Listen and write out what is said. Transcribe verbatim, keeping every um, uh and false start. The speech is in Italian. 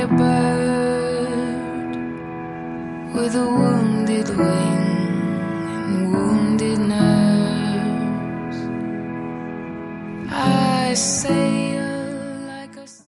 a bird with a wounded wing and wounded nerves. I say